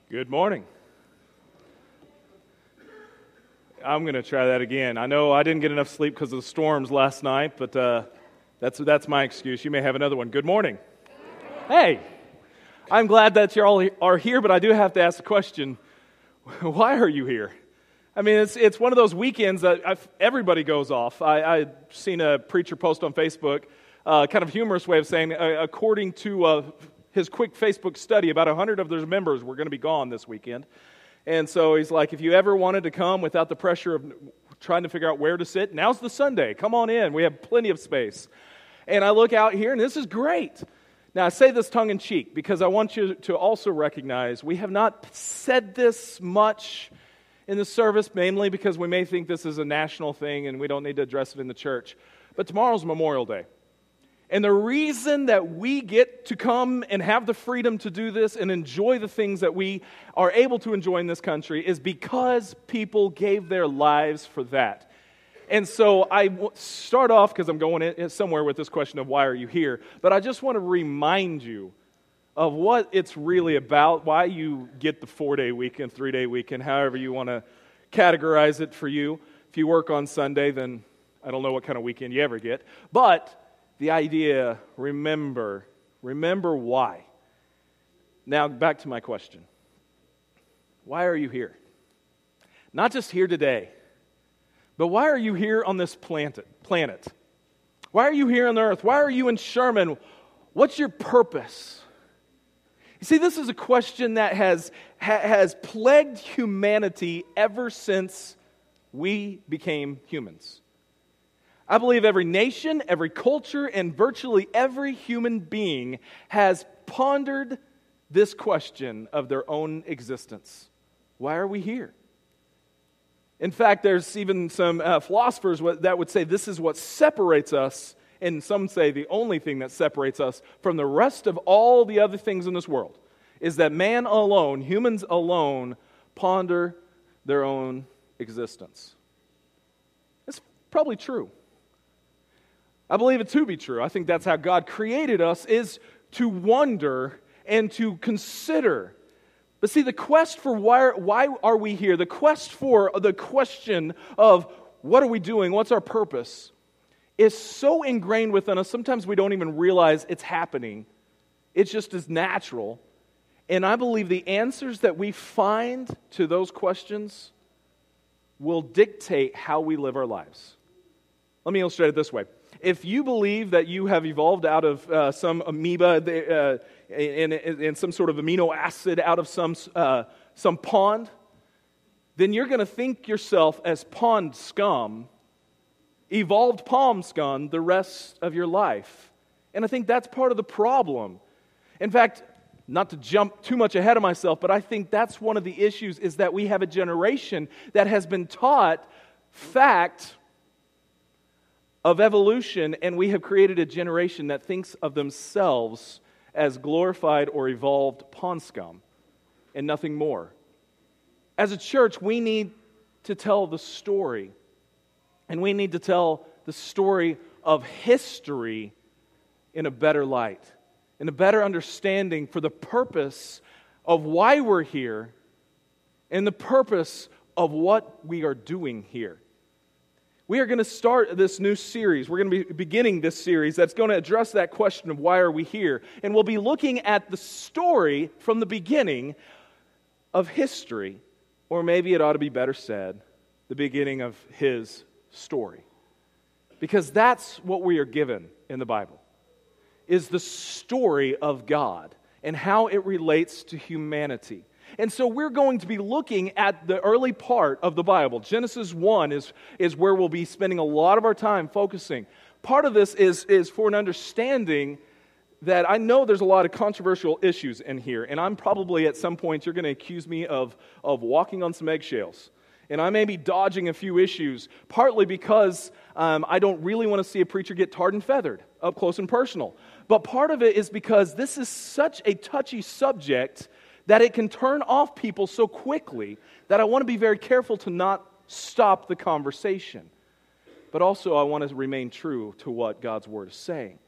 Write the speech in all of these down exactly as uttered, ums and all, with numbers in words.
Good morning. I'm going to try that again. I know I didn't get enough sleep because of the storms last night, but uh, that's that's my excuse. You may have another one. Good morning. Hey, I'm glad that you all are here, but I do have to ask the question, why are you here? I mean, it's it's one of those weekends that I've, everybody goes off. I, I've seen a preacher post on Facebook, uh, kind of humorous way of saying, uh, according to uh, his quick Facebook study, about one hundred of their members were going to be gone this weekend. And so he's like, if you ever wanted to come without the pressure of trying to figure out where to sit, now's the Sunday. Come on in. We have plenty of space. And I look out here, and this is great. Now, I say this tongue-in-cheek because I want you to also recognize we have not said this much in the service, mainly because we may think this is a national thing and we don't need to address it in the church. But tomorrow's Memorial Day. And the reason that we get to come and have the freedom to do this and enjoy the things that we are able to enjoy in this country is because people gave their lives for that. And so I start off, because I'm going in somewhere with this question of why are you here, but I just want to remind you of what it's really about, why you get the four-day weekend, three-day weekend, however you want to categorize it for you. If you work on Sunday, then I don't know what kind of weekend you ever get. But the idea, remember, remember why. Now, back to my question. Why are you here? Not just here today, but why are you here on this planet? planet? Why are you here on the earth? Why are you in Sherman? What's your purpose? You see, this is a question that has, ha, has plagued humanity ever since we became humans. I believe every nation, every culture, and virtually every human being has pondered this question of their own existence. Why are we here? In fact, there's even some uh, philosophers that would say this is what separates us, and some say the only thing that separates us from the rest of all the other things in this world, is that man alone, humans alone, ponder their own existence. It's probably true. I believe it to be true. I think that's how God created us, is to wonder and to consider. But see, the quest for why, why are we here, the quest for the question of what are we doing, what's our purpose, is so ingrained within us, sometimes we don't even realize it's happening. It's just as natural. And I believe the answers that we find to those questions will dictate how we live our lives. Let me illustrate it this way. If you believe that you have evolved out of uh, some amoeba uh, and, and some sort of amino acid out of some uh, some pond, then you're going to think yourself as pond scum, evolved pond scum, the rest of your life. And I think that's part of the problem. In fact, not to jump too much ahead of myself, but I think that's one of the issues, is that we have a generation that has been taught fact of evolution, and we have created a generation that thinks of themselves as glorified or evolved pond scum and nothing more. As a church, we need to tell the story, and we need to tell the story of history in a better light, in a better understanding for the purpose of why we're here and the purpose of what we are doing here. We are going to start this new series. We're going to be beginning this series that's going to address that question of why are we here. And we'll be looking at the story from the beginning of history, or maybe it ought to be better said, the beginning of His story. Because that's what we are given in the Bible, is the story of God and how it relates to humanity. And so we're going to be looking at the early part of the Bible. Genesis one is, is where we'll be spending a lot of our time focusing. Part of this is, is for an understanding that I know there's a lot of controversial issues in here, and I'm probably at some point you're going to accuse me of, of walking on some eggshells. And I may be dodging a few issues, partly because um, I don't really want to see a preacher get tarred and feathered, up close and personal. But part of it is because this is such a touchy subject that it can turn off people so quickly that I want to be very careful to not stop the conversation. But also I want to remain true to what God's Word is saying.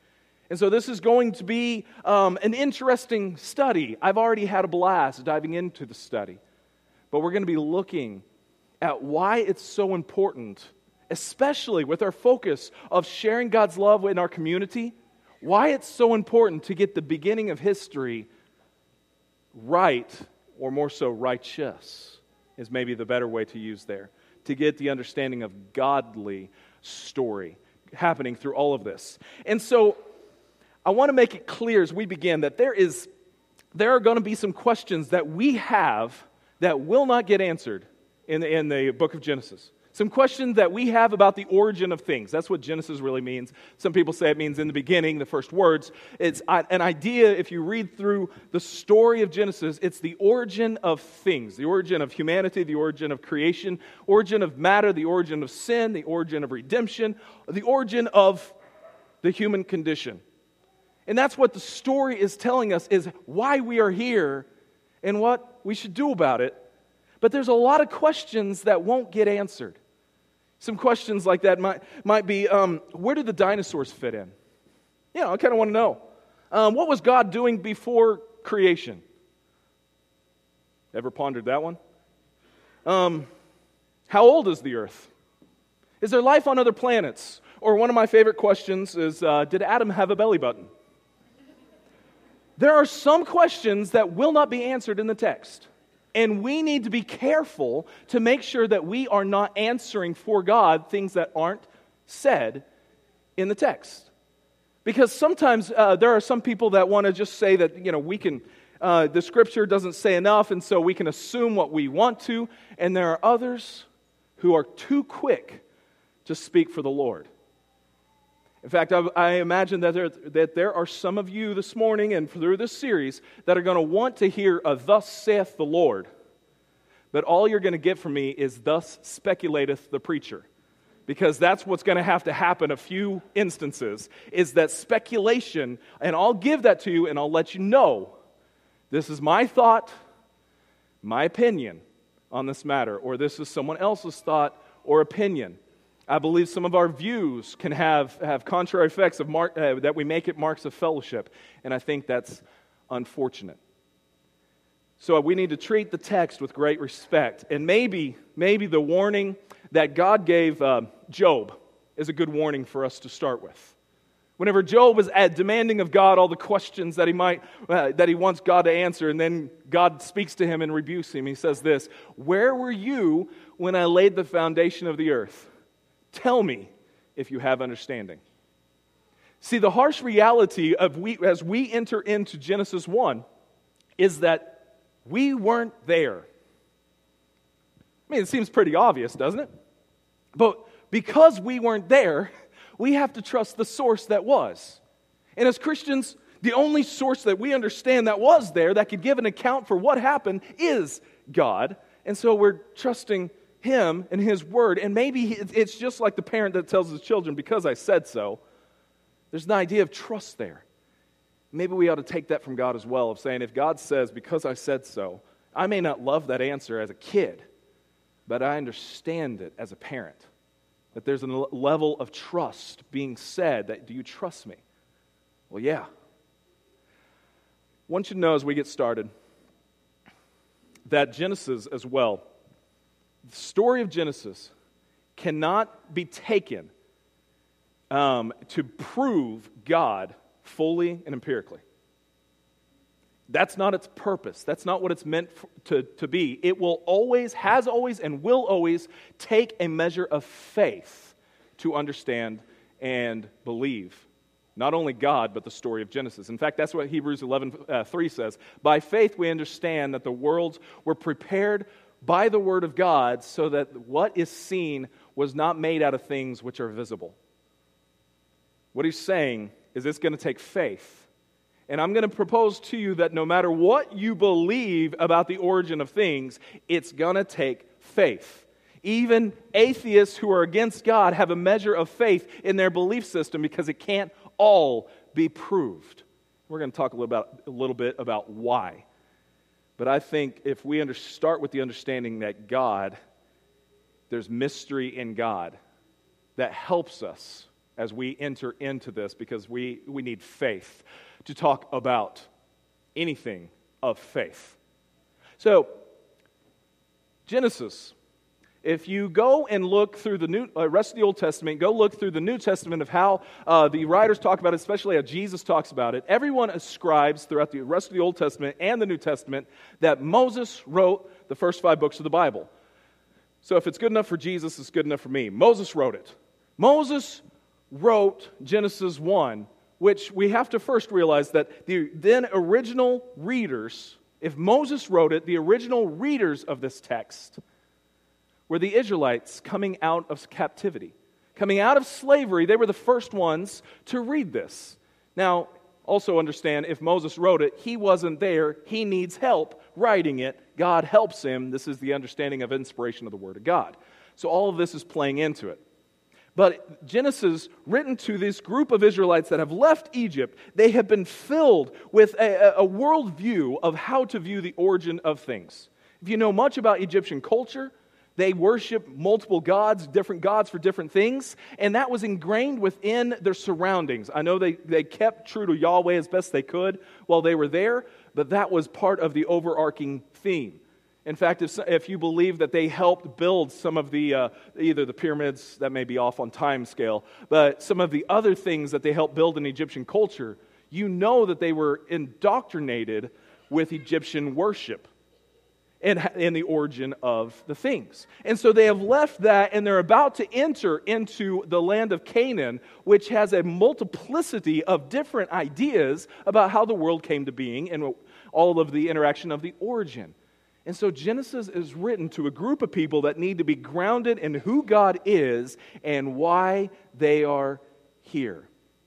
And so this is going to be um, an interesting study. I've already had a blast diving into the study. But we're going to be looking at why it's so important, especially with our focus of sharing God's love in our community, why it's so important to get the beginning of history right, or more so righteous, is maybe the better way to use there, to get the understanding of godly story happening through all of this. And so I want to make it clear as we begin that there is, there are going to be some questions that we have that will not get answered in the, in the book of Genesis. Some questions that we have about the origin of things. That's what Genesis really means. Some people say it means in the beginning, the first words. It's an idea, if you read through the story of Genesis, it's the origin of things, the origin of humanity, the origin of creation, origin of matter, the origin of sin, the origin of redemption, the origin of the human condition. And that's what the story is telling us, is why we are here and what we should do about it. But there's a lot of questions that won't get answered. Some questions like that might, might be, um, where did the dinosaurs fit in? You know, I kind of want to know. Um, what was God doing before creation? Ever pondered that one? Um, how old is the earth? Is there life on other planets? Or one of my favorite questions is, uh, did Adam have a belly button? There are some questions that will not be answered in the text. And we need to be careful to make sure that we are not answering for God things that aren't said in the text. Because sometimes uh, there are some people that want to just say that, you know, we can, uh, the Scripture doesn't say enough, and so we can assume what we want to. And there are others who are too quick to speak for the Lord. In fact, I, I imagine that there, that there are some of you this morning and through this series that are going to want to hear a "Thus saith the Lord." But all you're going to get from me is "Thus speculateth the preacher." Because that's what's going to have to happen a few instances, is that speculation, and I'll give that to you and I'll let you know, this is my thought, my opinion on this matter, or this is someone else's thought or opinion. I believe some of our views can have, have contrary effects of mark, uh, that we make it marks of fellowship, and I think that's unfortunate. So we need to treat the text with great respect, and maybe, maybe the warning that God gave uh, Job is a good warning for us to start with. Whenever Job was at demanding of God all the questions that he might, uh, that he wants God to answer, and then God speaks to him and rebukes him, he says this: "Where were you when I laid the foundation of the earth? Tell me if you have understanding." See, the harsh reality of we as we enter into Genesis one is that we weren't there. I mean, it seems pretty obvious, doesn't it? But because we weren't there, we have to trust the source that was. And as Christians, the only source that we understand that was there, that could give an account for what happened, is God. And so we're trusting Him and His Word. And maybe it's just like the parent that tells his children, "Because I said so." There's an idea of trust there. Maybe we ought to take that from God as well, of saying, if God says, "Because I said so," I may not love that answer as a kid, but I understand it as a parent. That there's a level of trust being said, that, do you trust me? Well, yeah. One should know as we get started that Genesis as well, the story of Genesis cannot be taken um, to prove God fully and empirically. That's not its purpose. That's not what it's meant for, to, to be. It will always, has always, and will always take a measure of faith to understand and believe not only God, but the story of Genesis. In fact, that's what Hebrews eleven three says. By faith we understand that the worlds were prepared by the word of God, so that what is seen was not made out of things which are visible. What he's saying is it's going to take faith. And I'm going to propose to you that no matter what you believe about the origin of things, it's going to take faith. Even atheists who are against God have a measure of faith in their belief system, because it can't all be proved. We're going to talk a little, about, a little bit about why. But I think if we under, start with the understanding that God, there's mystery in God that helps us as we enter into this, because we, we need faith to talk about anything of faith. So, Genesis. If you go and look through the new, uh, rest of the Old Testament, go look through the New Testament of how uh, the writers talk about it, especially how Jesus talks about it. Everyone ascribes throughout the rest of the Old Testament and the New Testament that Moses wrote the first five books of the Bible. So if it's good enough for Jesus, it's good enough for me. Moses wrote it. Moses wrote Genesis one, which we have to first realize that the then original readers, if Moses wrote it, the original readers of this text were the Israelites coming out of captivity. Coming out of slavery, they were the first ones to read this. Now, also understand, if Moses wrote it, he wasn't there. He needs help writing it. God helps him. This is the understanding of inspiration of the Word of God. So all of this is playing into it. But Genesis, written to this group of Israelites that have left Egypt, they have been filled with a, a worldview of how to view the origin of things. If you know much about Egyptian culture, they worship multiple gods, different gods for different things, and that was ingrained within their surroundings. I know they, they kept true to Yahweh as best they could while they were there, but that was part of the overarching theme. In fact, if, if you believe that they helped build some of the, uh, either the pyramids, that may be off on time scale, but some of the other things that they helped build in Egyptian culture, you know that they were indoctrinated with Egyptian worship and in the origin of the things. And so they have left that, and they're about to enter into the land of Canaan, which has a multiplicity of different ideas about how the world came to being and all of the interaction of the origin. And so Genesis is written to a group of people that need to be grounded in who God is and why they are here.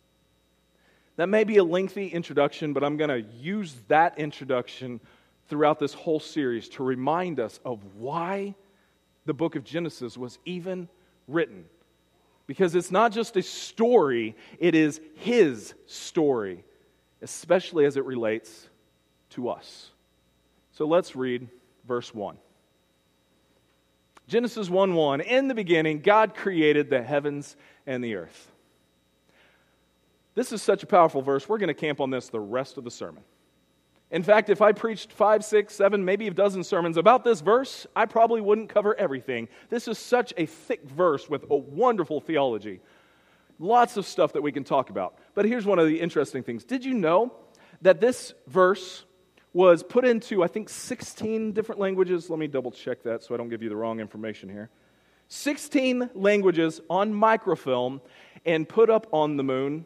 That may be a lengthy introduction, but I'm going to use that introduction throughout this whole series to remind us of why the book of Genesis was even written. Because it's not just a story, it is His story, especially as it relates to us. So let's read verse one. Genesis one one, in the beginning, God created the heavens and the earth. This is such a powerful verse, we're going to camp on this the rest of the sermon. In fact, if I preached five, six, seven, maybe a dozen sermons about this verse, I probably wouldn't cover everything. This is such a thick verse with a wonderful theology. Lots of stuff that we can talk about. But here's one of the interesting things. Did you know that this verse was put into, I think, sixteen different languages? Let me double check that so I don't give you the wrong information here. sixteen languages on microfilm and put up on the moon.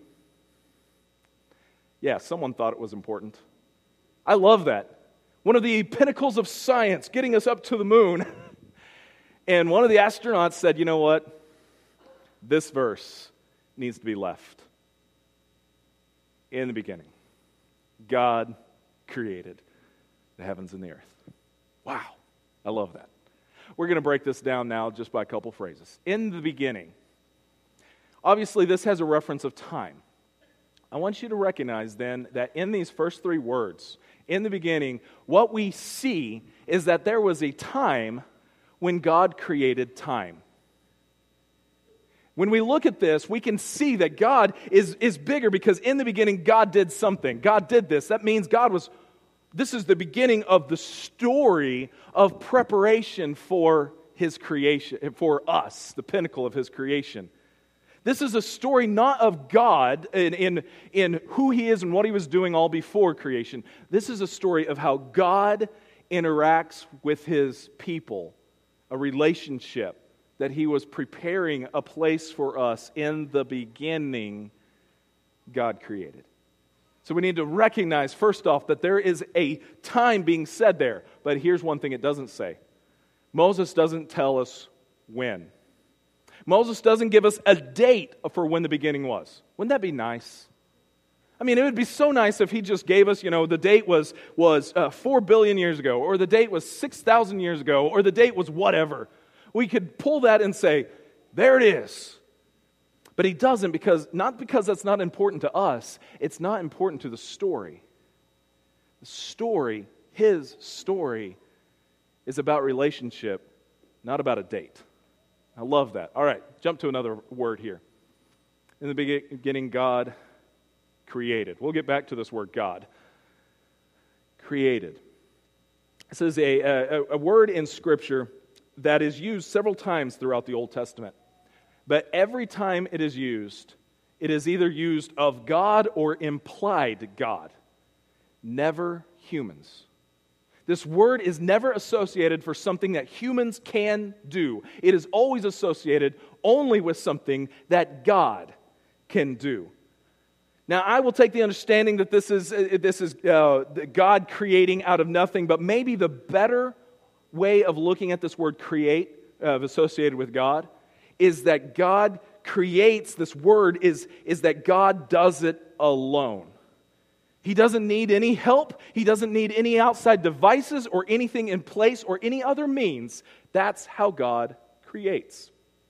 Yeah, someone thought it was important. I love that. One of the pinnacles of science, getting us up to the moon. And one of the astronauts said, you know what? This verse needs to be left. In the beginning, God created the heavens and the earth. Wow, I love that. We're going to break this down now just by a couple phrases. In the beginning. Obviously, this has a reference of time. I want you to recognize then that in these first three words, in the beginning, what we see is that there was a time when God created time. When we look at this, we can see that God is, is bigger because in the beginning, God did something. God did this. That means God was, this is the beginning of the story of preparation for His creation, for us, the pinnacle of His creation. This is a story not of God in, in, in who He is and what He was doing all before creation. This is a story of how God interacts with His people, a relationship that He was preparing a place for us in the beginning. God created. So we need to recognize, first off, that there is a time being said there. But here's one thing it doesn't say. Moses doesn't tell us when. Moses doesn't give us a date for when the beginning was. Wouldn't that be nice? I mean, it would be so nice if he just gave us, you know, the date was, was uh, four billion years ago, or the date was six thousand years ago, or the date was whatever. We could pull that and say, there it is. But he doesn't, because not because that's not important to us, it's not important to the story. The story, his story, is about relationship, not about a date. I love that. All right, jump to another word here. In the beginning, God created. We'll get back to this word God. Created. This is a, a, a word in Scripture that is used several times throughout the Old Testament. But every time it is used, it is either used of God or implied God. Never humans. This word is never associated for something that humans can do. It is always associated only with something that God can do. Now, I will take the understanding that this is this is uh, God creating out of nothing, but maybe the better way of looking at this word create, uh, associated with God, is that God creates, this word is, is that God does it alone. He doesn't need any help. He doesn't need any outside devices or anything in place or any other means. That's how God creates.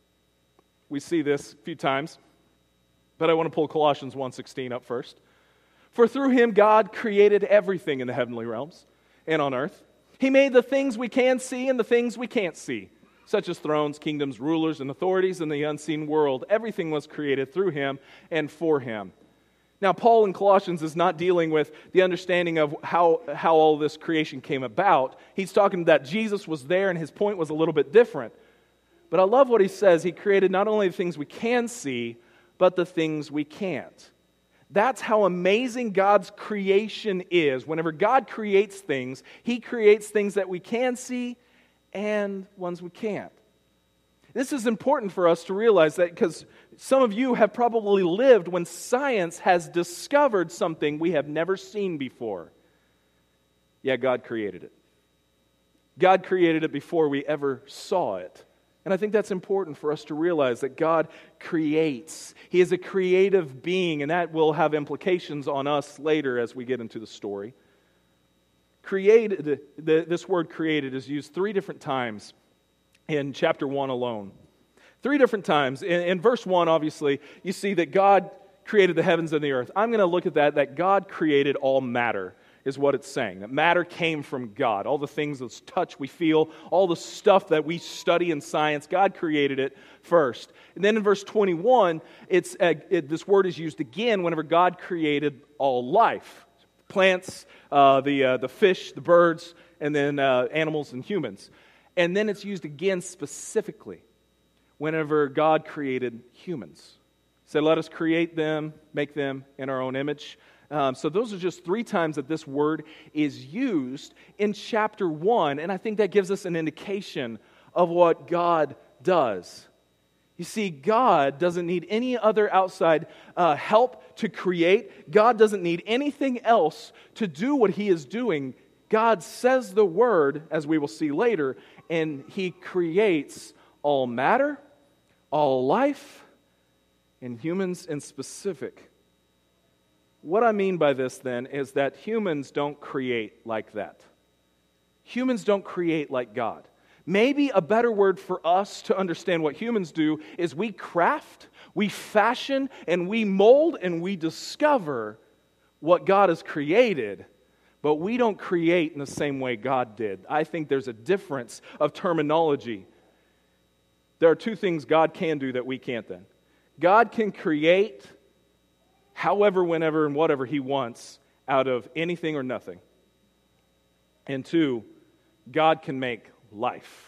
We see this a few times, but I want to pull Colossians one sixteen up first. For through him God created everything in the heavenly realms and on earth. He made the things we can see and the things we can't see, such as thrones, kingdoms, rulers, and authorities in the unseen world. Everything was created through him and for him. Now, Paul in Colossians is not dealing with the understanding of how, how all this creation came about. He's talking that Jesus was there and his point was a little bit different. But I love what he says. He created not only the things we can see, but the things we can't. That's how amazing God's creation is. Whenever God creates things, he creates things that we can see and ones we can't. This is important for us to realize that because some of you have probably lived when science has discovered something we have never seen before. Yeah, God created it. God created it before we ever saw it. And I think that's important for us to realize that God creates. He is a creative being, and that will have implications on us later as we get into the story. Created, the, the, this word created is used three different times in chapter one alone. Three different times. In, in verse one, obviously, you see that God created the heavens and the earth. I'm going to look at that, that God created all matter, is what it's saying. That matter came from God. All the things that touch, we feel, all the stuff that we study in science, God created it first. And then in verse twenty-one, it's uh, it, this word is used again whenever God created all life. Plants, uh, the, uh, the fish, the birds, and then uh, animals and humans. And then it's used again specifically whenever God created humans. He said, let us create them, make them in our own image. Um, so those are just three times that this word is used in chapter one, and I think that gives us an indication of what God does. You see, God doesn't need any other outside uh, help to create. God doesn't need anything else to do what he is doing. God says the word, as we will see later, and he creates all matter, all life, and humans in specific. What I mean by this, then, is that humans don't create like that. Humans don't create like God. Maybe a better word for us to understand what humans do is we craft, we fashion, and we mold, and we discover what God has created, but we don't create in the same way God did. I think there's a difference of terminology. There are two things God can do that we can't then. God can create however, whenever, and whatever he wants out of anything or nothing. And two, God can make life.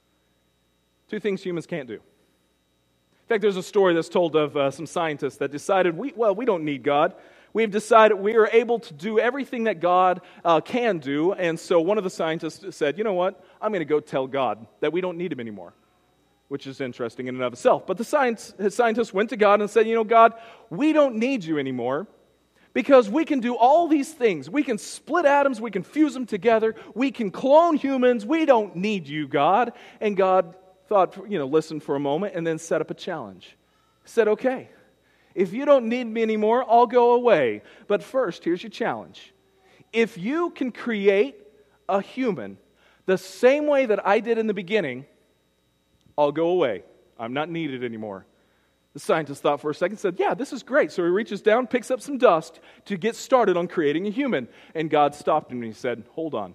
Two things humans can't do. In fact, there's a story that's told of uh, some scientists that decided, we well, we don't need God. We've decided we are able to do everything that God uh, can do. And so one of the scientists said, you know what? I'm going to go tell God that we don't need him anymore, which is interesting in and of itself. But the science, his scientists went to God and said, you know, God, we don't need you anymore because we can do all these things. We can split atoms. We can fuse them together. We can clone humans. We don't need you, God. And God thought, you know, listened for a moment and then set up a challenge. He said, okay, if you don't need me anymore, I'll go away. But first, here's your challenge. If you can create a human the same way that I did in the beginning, I'll go away. I'm not needed anymore. The scientist thought for a second, said, yeah, this is great. So he reaches down, picks up some dust to get started on creating a human. And God stopped him and he said, hold on.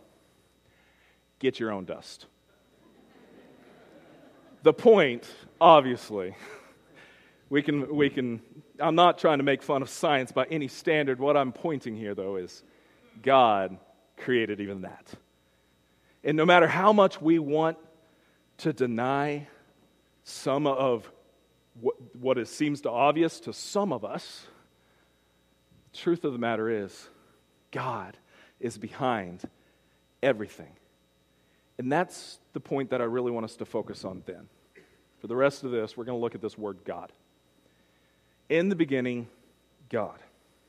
Get your own dust. The point, obviously, we can we can I'm not trying to make fun of science by any standard. What I'm pointing here, though, is God created even that. And no matter how much we want to deny some of what, what it seems to obvious to some of us, the truth of the matter is God is behind everything. And that's the point that I really want us to focus on then. For the rest of this, we're going to look at this word God. In the beginning, God.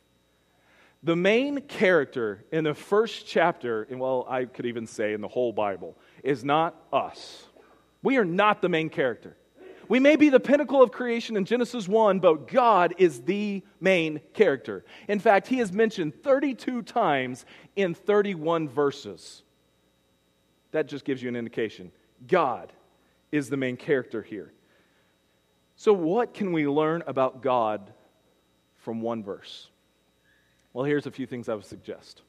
The main character in the first chapter, and well, I could even say in the whole Bible, is not us. We are not the main character. We may be the pinnacle of creation in Genesis one, but God is the main character. In fact, He is mentioned thirty-two times in thirty-one verses. That just gives you an indication. God is the main character here. So what can we learn about God from one verse? Well, here's a few things I would suggest.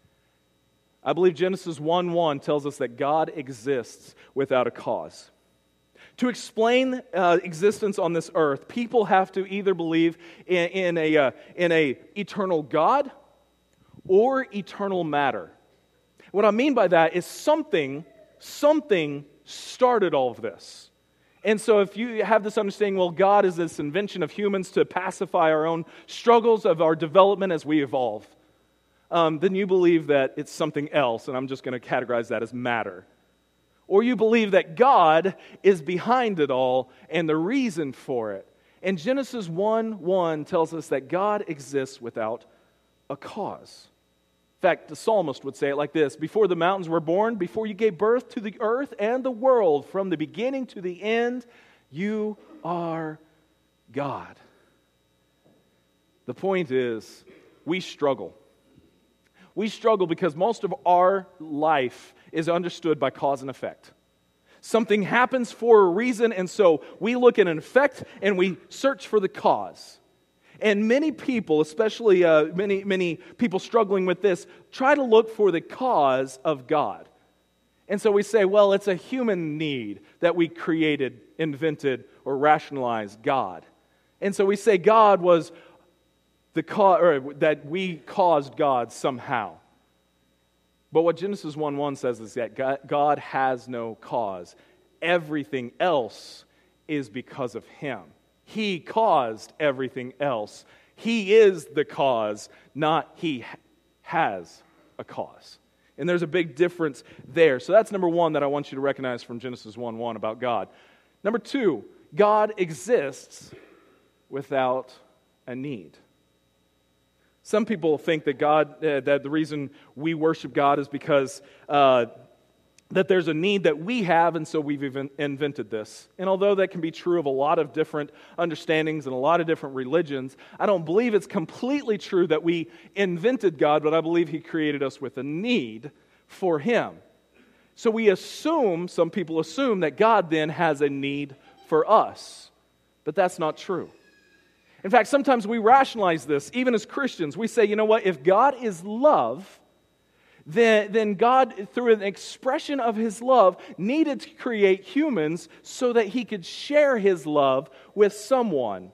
I believe Genesis one one tells us that God exists without a cause. To explain uh, existence on this earth, people have to either believe in, in a uh, in a eternal God or eternal matter. What I mean by that is something, something started all of this. And so if you have this understanding, well, God is this invention of humans to pacify our own struggles of our development as we evolve, um, then you believe that it's something else, and I'm just going to categorize that as matter. Or you believe that God is behind it all and the reason for it. And Genesis one one tells us that God exists without a cause. In fact, the psalmist would say it like this: before the mountains were born, before you gave birth to the earth and the world, from the beginning to the end, you are God. The point is, we struggle. We struggle because most of our life is understood by cause and effect. Something happens for a reason, and so we look at an effect and we search for the cause. And many people, especially uh, many many people struggling with this, try to look for the cause of God. And so we say, well, it's a human need that we created, invented, or rationalized God. And so we say God was the cause, or that we caused God somehow. But what Genesis one one says is that God has no cause. Everything else is because of Him. He caused everything else. He is the cause, not He has a cause. And there's a big difference there. So that's number one that I want you to recognize from Genesis one one about God. Number two, God exists without a need. Some people think that God, uh, that the reason we worship God is because uh, that there's a need that we have, and so we've even invented this. And although that can be true of a lot of different understandings and a lot of different religions, I don't believe it's completely true that we invented God, but I believe He created us with a need for Him. So we assume, some people assume, that God then has a need for us. But that's not true. In fact, sometimes we rationalize this, even as Christians. We say, you know what, if God is love, then, then God, through an expression of His love, needed to create humans so that He could share His love with someone.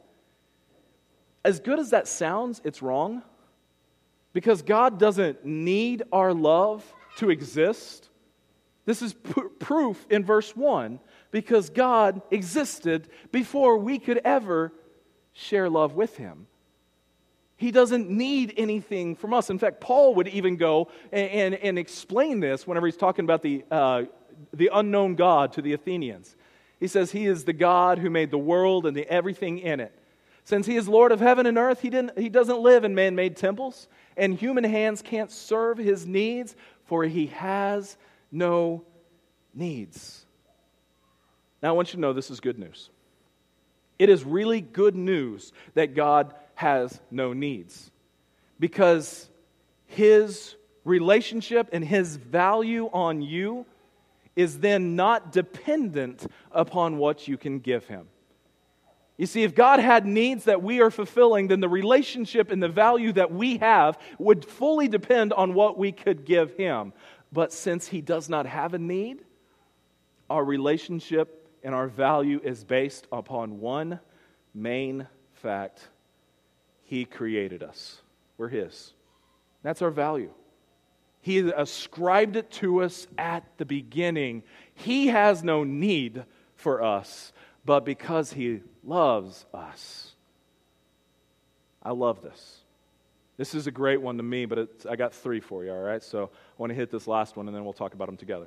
As good as that sounds, it's wrong. Because God doesn't need our love to exist. This is p- proof in verse one, because God existed before we could ever share love with Him. He doesn't need anything from us. In fact, Paul would even go and, and, and explain this whenever he's talking about the, uh, the unknown God to the Athenians. He says He is the God who made the world and the everything in it. Since He is Lord of heaven and earth, He didn't, He doesn't live in man-made temples, and human hands can't serve His needs, for He has no needs. Now I want you to know this is good news. It is really good news that God has no needs, because His relationship and His value on you is then not dependent upon what you can give Him. You see, if God had needs that we are fulfilling, then the relationship and the value that we have would fully depend on what we could give Him. But since He does not have a need, our relationship and our value is based upon one main fact: He created us. We're His. That's our value. He ascribed it to us at the beginning. He has no need for us, but because He loves us. I love this. This is a great one to me, but it's, I got three for you, all right? So I want to hit this last one, and then we'll talk about them together.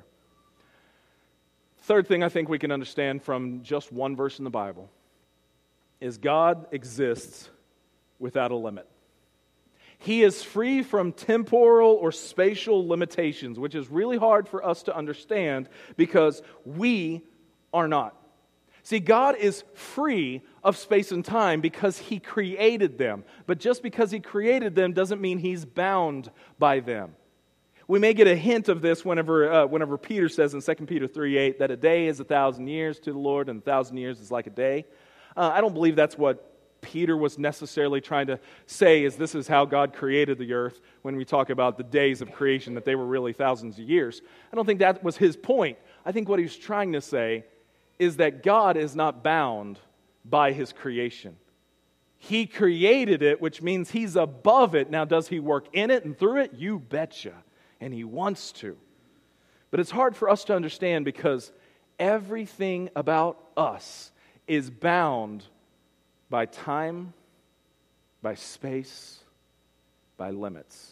Third thing I think we can understand from just one verse in the Bible is God exists without a limit. He is free from temporal or spatial limitations, which is really hard for us to understand because we are not. See, God is free of space and time because He created them. But just because He created them doesn't mean He's bound by them. We may get a hint of this whenever uh, whenever Peter says in Second Peter three eight that a day is a thousand years to the Lord and a thousand years is like a day. Uh, I don't believe that's what Peter was necessarily trying to say, is this is how God created the earth when we talk about the days of creation, that they were really thousands of years. I don't think that was his point. I think what he was trying to say is that God is not bound by His creation. He created it, which means He's above it. Now, does He work in it and through it? You betcha. And He wants to. But it's hard for us to understand because everything about us is bound by time, by space, by limits.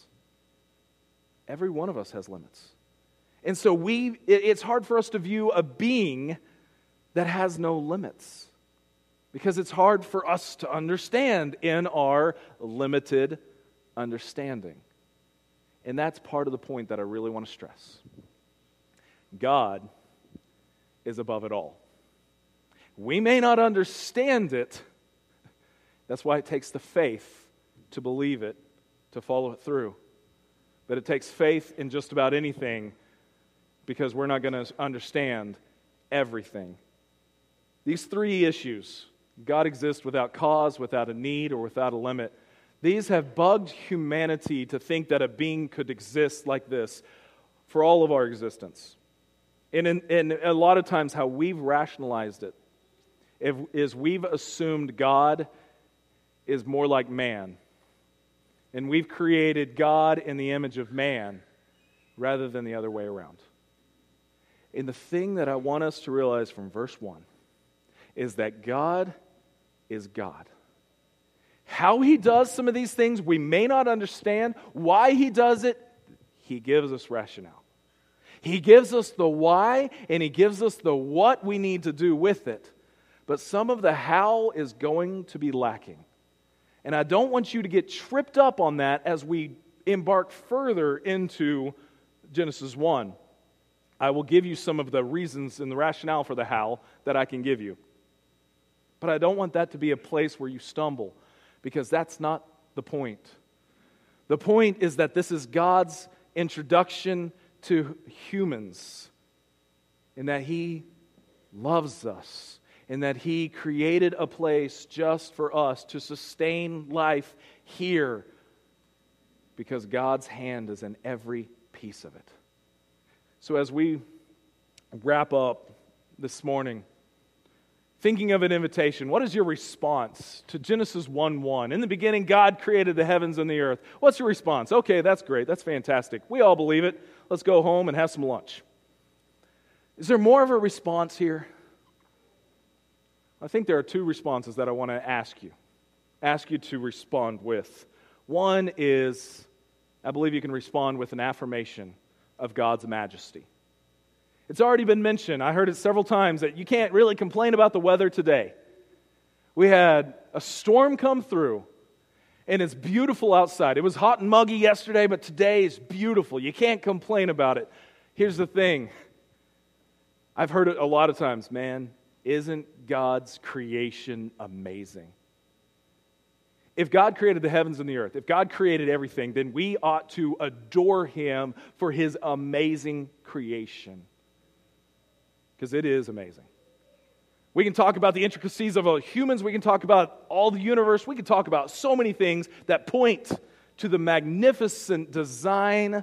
Every one of us has limits. And so we it's hard for us to view a being that has no limits because it's hard for us to understand in our limited understanding. And that's part of the point that I really want to stress. God is above it all. We may not understand it. That's why it takes the faith to believe it, to follow it through. But it takes faith in just about anything because we're not going to understand everything. These three issues, God exists without cause, without a need, or without a limit, these have bugged humanity to think that a being could exist like this for all of our existence. And, in, and a lot of times how we've rationalized it is we've assumed God is more like man. And we've created God in the image of man rather than the other way around. And the thing that I want us to realize from verse one is that God is God. How He does some of these things, we may not understand. Why He does it, He gives us rationale. He gives us the why, and He gives us the what we need to do with it. But some of the how is going to be lacking. And I don't want you to get tripped up on that as we embark further into Genesis one. I will give you some of the reasons and the rationale for the how that I can give you. But I don't want that to be a place where you stumble, because that's not the point. The point is that this is God's introduction to humans, and that He loves us, and that He created a place just for us to sustain life here, because God's hand is in every piece of it. So as we wrap up this morning, thinking of an invitation, what is your response to Genesis one one? In the beginning, God created the heavens and the earth. What's your response? Okay, that's great. That's fantastic. We all believe it. Let's go home and have some lunch. Is there more of a response here? I think there are two responses that I want to ask you. Ask you to respond with. One is, I believe you can respond with an affirmation of God's majesty. It's already been mentioned. I heard it several times that you can't really complain about the weather today. We had a storm come through, and it's beautiful outside. It was hot and muggy yesterday, but today is beautiful. You can't complain about it. Here's the thing. I've heard it a lot of times, man, isn't God's creation amazing? If God created the heavens and the earth, if God created everything, then we ought to adore Him for His amazing creation. Because it is amazing. We can talk about the intricacies of humans. We can talk about all the universe. We can talk about so many things that point to the magnificent design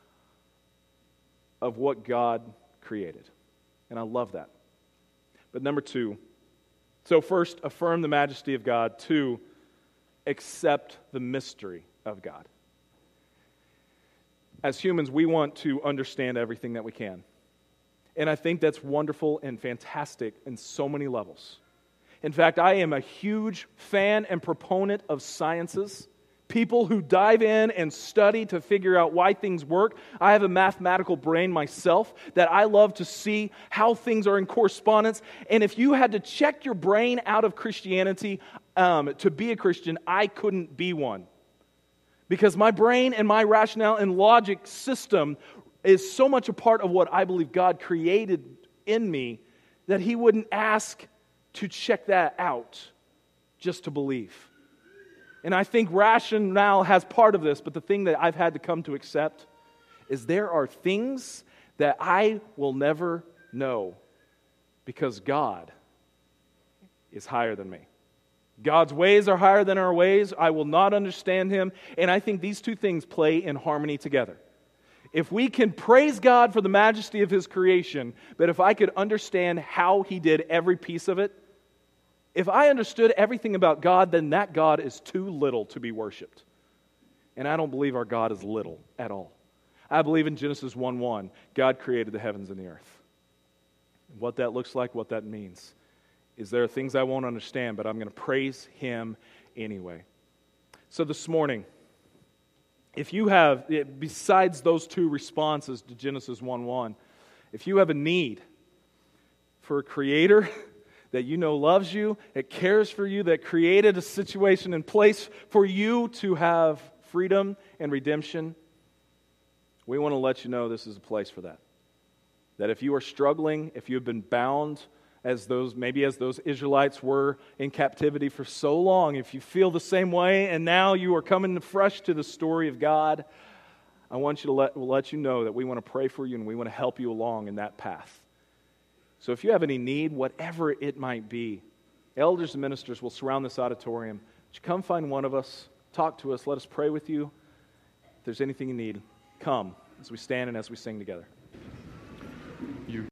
of what God created. And I love that. But number two, so first, affirm the majesty of God. Two, accept the mystery of God. As humans, we want to understand everything that we can. And I think that's wonderful and fantastic in so many levels. In fact, I am a huge fan and proponent of sciences. People who dive in and study to figure out why things work. I have a mathematical brain myself that I love to see how things are in correspondence. And if you had to check your brain out of Christianity um, to be a Christian, I couldn't be one. Because my brain and my rationale and logic system is so much a part of what I believe God created in me that He wouldn't ask to check that out just to believe. And I think rationale has part of this, but the thing that I've had to come to accept is there are things that I will never know because God is higher than me. God's ways are higher than our ways. I will not understand Him. And I think these two things play in harmony together. If we can praise God for the majesty of His creation, but if I could understand how He did every piece of it, if I understood everything about God, then that God is too little to be worshipped. And I don't believe our God is little at all. I believe in Genesis one one, God created the heavens and the earth. What that looks like, what that means, is there are things I won't understand, but I'm going to praise Him anyway. So this morning, if you have, besides those two responses to Genesis one one, if you have a need for a Creator that you know loves you, that cares for you, that created a situation in place for you to have freedom and redemption, we want to let you know this is a place for that. That if you are struggling, if you have been bound as those, maybe as those Israelites were in captivity for so long, if you feel the same way and now you are coming fresh to the story of God, I want you to let, we'll let you know that we want to pray for you and we want to help you along in that path. So if you have any need, whatever it might be, elders and ministers will surround this auditorium. Would you come find one of us, talk to us, let us pray with you. If there's anything you need, come as we stand and as we sing together.